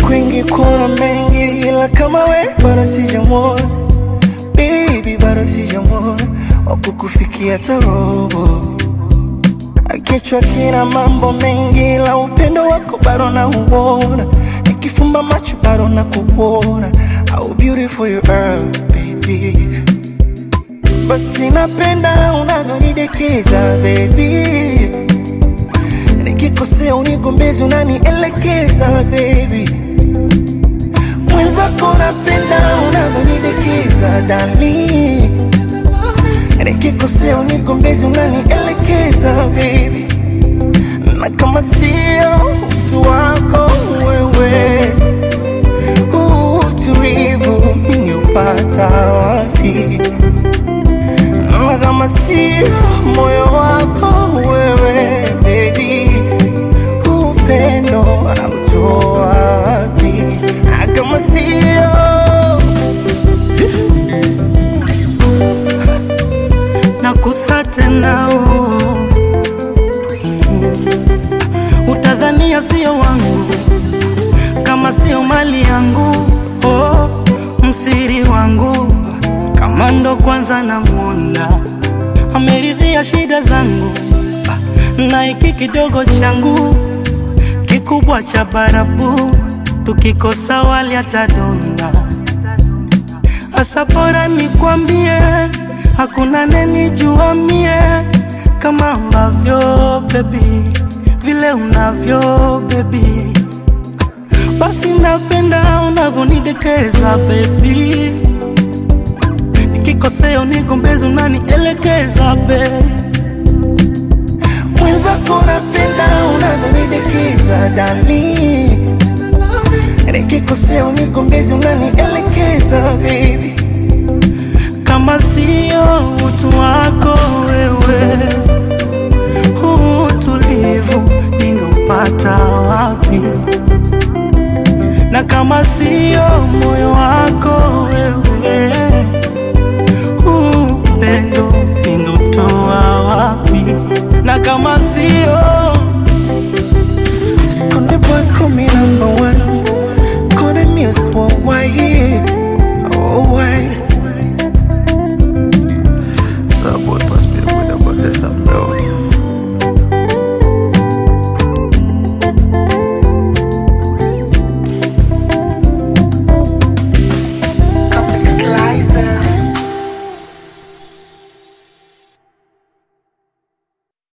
kwingi kuna mengi, ila kama we bado sijamwona. Baby bado sijamwona wakukufikia tarobo. Kichwa kina mambo mengi, ila upendo wako bado na uona. Nikifumba macho bado na kuona. How beautiful you are baby. Basi napenda unavyonidekeza baby. Nikikosea unigombezi unanielekeza baby. Mwenzako napenda unavyonidekeza darling. Nikikosea unigombezi unanielekeza baby. Na kama sio utu wako wewe, utulivu ningeupata wapi? Na kama sio moyo wako wewe baby, upendo anautoa wapi? Na kama sio nakusate nao, utadhania sio wangu kama sio mali yangu. Oh, msiri wangu kama ndo kwanza namuona, ameridhia shida zangu na hiki kidogo changu kikubwa cha barabu. Tukikosa wali atadonda. Asa bora nikwambie, hakuna nenijua mie kama ambavyo baby, vile unavyo baby. Basi napenda unavyonidekeza baby. Nikikosea unigombezi unanielekeza baby. mwenzako napenda unavyonidekeza darling. Nikikosea unigombezi unanielekeza baby. Kama sio utu wako wewe, utulivu ningeupata wapi? Na kama sio moyo